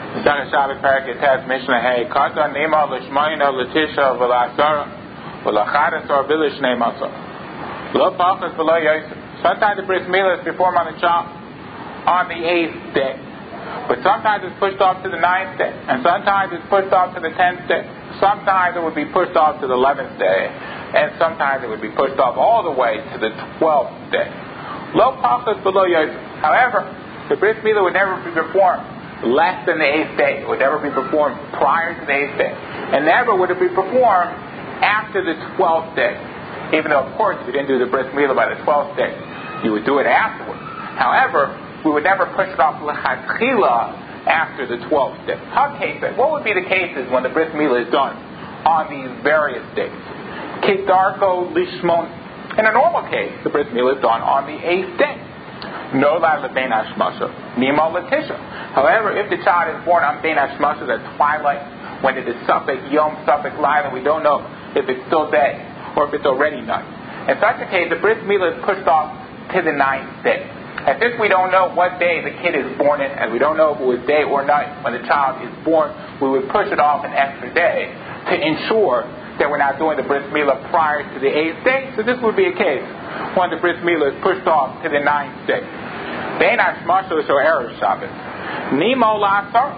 Second Shabbat Parak Mishnah Hey Kata Nima Lishmayna Latisha Velasara Velachadasar Vilishne Masa Lo Pachas Velo Yosef. Sometimes the bris milah is performed on the child on the 8th day, but sometimes it's pushed off to the 9th day, and sometimes it's pushed off to the 10th day. Sometimes it would be pushed off to the 11th day, and sometimes it would be pushed off all the way to the 12th day. Lo Pachas Velo Yosef. However, the bris milah would never be performed less than the 8th day. It would never be performed prior to the 8th day. And never would it be performed after the 12th day. Even though, of course, if you didn't do the bris milah by the 12th day, you would do it afterwards. However, we would never push it off l'chatchila after the 12th day. What would be the cases when the bris milah is done on these various days? Kedarko lishmon. In a normal case, the bris milah is done on the 8th day. No la lebein hashmasha, nima latisha. However, if the child is born on bein hashmasha at twilight, when it is suffix yom, suffix laila, we don't know if it's still day or if it's already night. In such a case, the bris milah is pushed off to the 9th day. And since we don't know what day the kid is born in, and we don't know if it was day or night when the child is born, we would push it off an extra day to ensure that we're not doing the bris milah prior to the 8th day. So this would be a case when the bris milah is pushed off to the 9th day. Bein hashmashos or erev Shabbos. Nimo la'asar.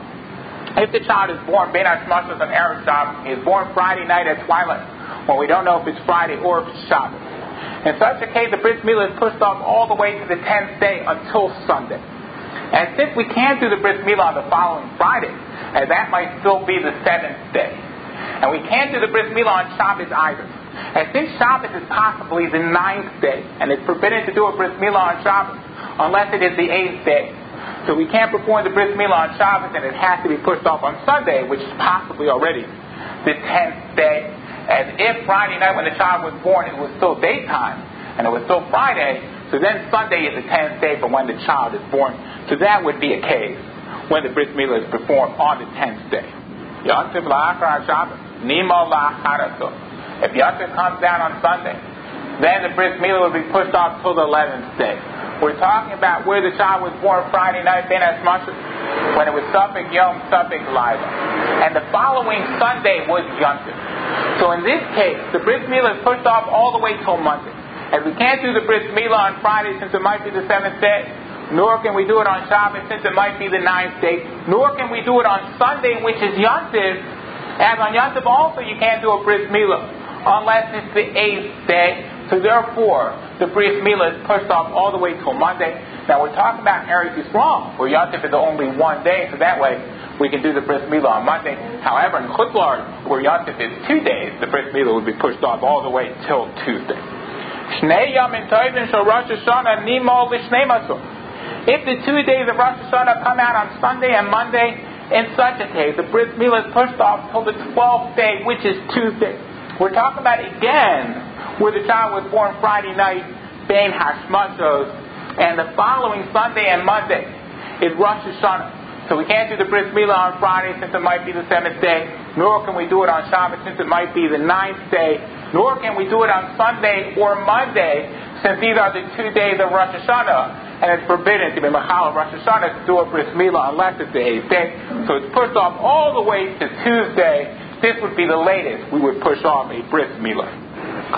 If the child is born bein hashmashos on erev Shabbos, he is born Friday night at twilight, when we don't know if it's Friday or if it's Shabbos. In such a case, the bris milah is pushed off all the way to the 10th day until Sunday. And since we can't do the bris milah on the following Friday, and that might still be the 7th day, and we can't do the bris milah on Shabbos either. And since Shabbos is possibly the 9th day, and it's forbidden to do a bris milah on Shabbos unless it is the 8th day, so we can't perform the bris milah on Shabbos, and it has to be pushed off on Sunday, which is possibly already the 10th day. And if Friday night when the child was born it was still daytime, and it was still Friday, so then Sunday is the 10th day from when the child is born. So that would be a case when the bris milah is performed on the 10th day. Yontif la'achar Shabbos, nimo la'acharaso. If Yontif comes down on Sunday, then the bris milah will be pushed off till the 11th day. We're talking about where the child was born Friday night, bein hashmashos, when it was suffix yom, suffix laila, and the following Sunday was Yontif. So in this case, the bris milah is pushed off all the way till Monday. As we can't do the bris milah on Friday since it might be the 7th day, nor can we do it on Shabbos since it might be the 9th day, nor can we do it on Sunday, which is Yontif. As on Yontif also you can't do a bris milah unless it's the 8th day. So therefore, the bris milah is pushed off all the way till Monday. Now we're talking about Eretz Yisrael, where Yontif is only one day, so that way we can do the bris milah on Monday. However, in Chutz La'aretz, where Yontif is 2 days, the bris milah would be pushed off all the way till Tuesday. Shnei yamin tovim shel Rosh Hashanah nimo l'shnei masor. If the 2 days of Rosh Hashanah come out on Sunday and Monday, in such a case, the bris milah is pushed off till the 12th day, which is Tuesday. We're talking about again where the child was born Friday night, bein hashmashos, and the following Sunday and Monday is Rosh Hashanah. So we can't do the bris milah on Friday since it might be the 7th day, nor can we do it on Shabbos since it might be the 9th day, nor can we do it on Sunday or Monday since these are the 2 days of Rosh Hashanah, and it's forbidden to be machal of Rosh Hashanah to do a bris milah unless it's the 8th day. So it's pushed off all the way to Tuesday. This would be the latest we would push off a bris milah. A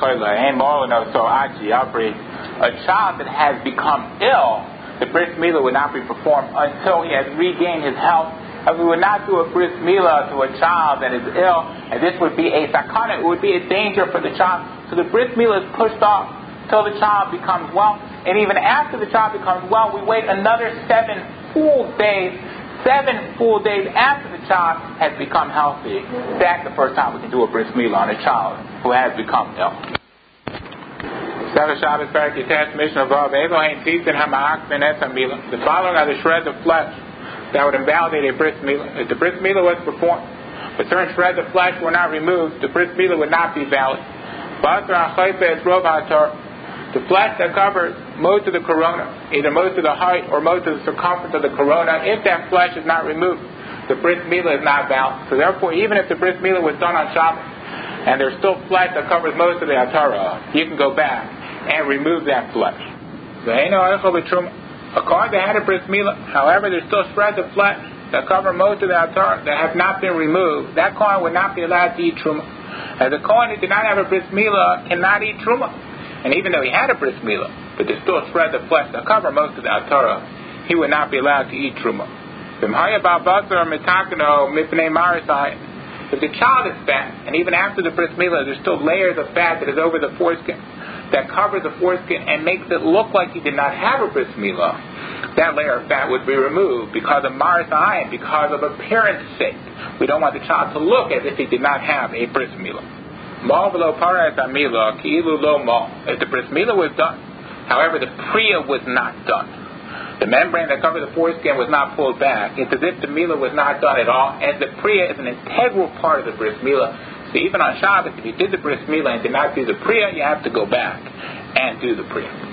child that has become ill, the bris milah would not be performed until he has regained his health. And we would not do a bris milah to a child that is ill, and this would be a sakana. It would be a danger for the child. So the bris milah is pushed off till the child becomes well. And even after the child becomes well, we wait another 7 full days. 7 full days after the child has become healthy. That's the first time we can do a bris milah on a child who has become ill. The following are the shreds of flesh that would invalidate a bris milah. If the bris milah was performed, but certain shreds of flesh were not removed, the bris milah would not be valid. The flesh that covers most of the corona, either most of the height or most of the circumference of the corona, if that flesh is not removed, the bris milah is not valid. So therefore, even if the bris milah was done on Shabbos, and there's still flesh that covers most of the atara, you can go back and remove that flesh. A card that had a bris milah, however, there's still shreds of flesh that cover most of the altar that have not been removed, that Kohen would not be allowed to eat Truma. As a Kohen who did not have a bris milah cannot eat Truma. And even though he had a bris milah, but they still spread the flesh that cover most of the altar, he would not be allowed to eat Truma. If the child is fat, and even after the bris milah, there's still layers of fat that is over the foreskin, that covers the foreskin and makes it look like he did not have a bris milah, that layer of fat would be removed because of maris ayin, because of appearance sake. We don't want the child to look as if he did not have a bris milah. Mal v'lo paras hamilah ki'ilu lo mal. If the bris milah was done, however, the priya was not done. The membrane that covered the foreskin was not pulled back. It's as if the milah was not done at all, and the priya is an integral part of the bris milah. So even on Shabbos, if you did the bris milah and did not do the priya, you have to go back and do the priya.